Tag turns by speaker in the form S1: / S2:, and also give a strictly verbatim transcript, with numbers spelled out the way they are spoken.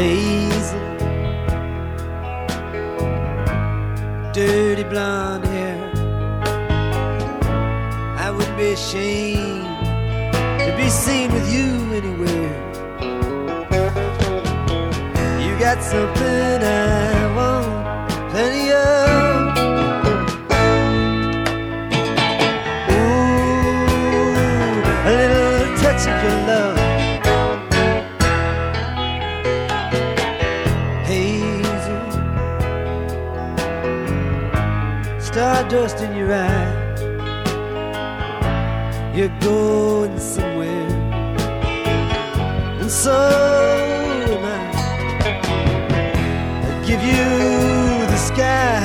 S1: Hazel, dirty blonde hair. I wouldn't be ashamed to be seen with you anywhere. You got something I want plenty of. Ooh, a little touch of your love. Hazel, stardust in your eye. You're going somewhere, and so am I. I'd give you the sky